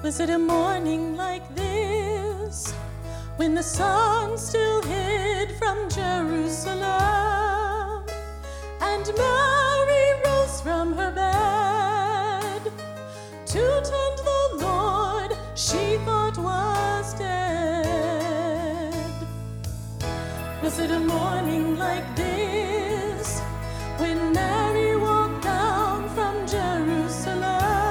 Was it a morning like this, when the sun still hid from Jerusalem, and Mary rose from her bed to tend the Lord she thought was dead? Was it a morning like this, when Mary walked down from Jerusalem,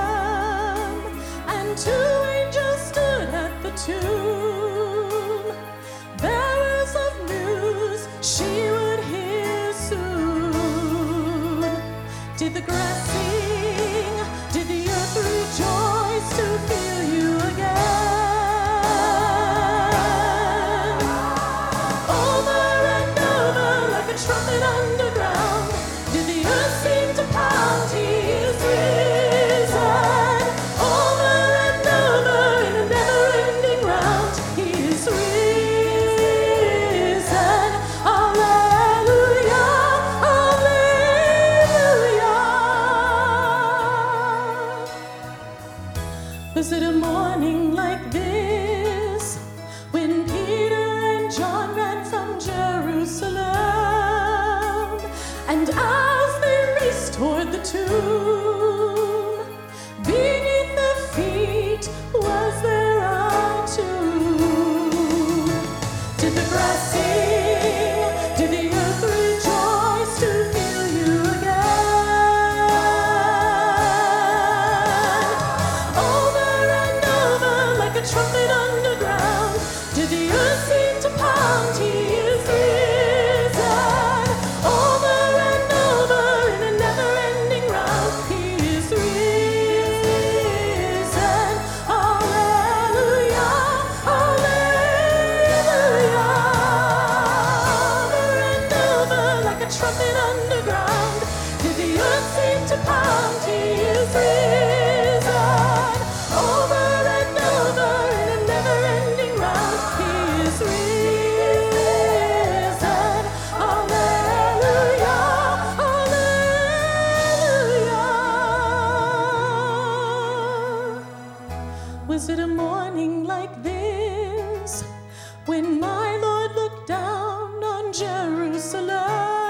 and two angels stood at the tomb, bearers of news she would hear soon? Did the grass sing? Did the earth rejoice to feel you again? Over and over like a trumpet underground, did the earth seem to pound? He is risen. Over and over in a never-ending round, he is risen. Alleluia, alleluia. Was it a morning like this, when Peter and John ran from Jerusalem, and as they raced toward the tomb, beneath their feet was there a tomb? Did the grass sing? Did the earth rejoice to feel you again? Over and over like a trumpet underground, did the earth seem to pound? He is risen. Over and over in a never-ending round, he is risen. Alleluia, alleluia. Over and over like a trumpet underground, did the earth seem to pound? He is risen. Over and over in a never-ending round, he is risen. Alleluia, alleluia. Was it a morning like this, when my Lord looked down on Jerusalem,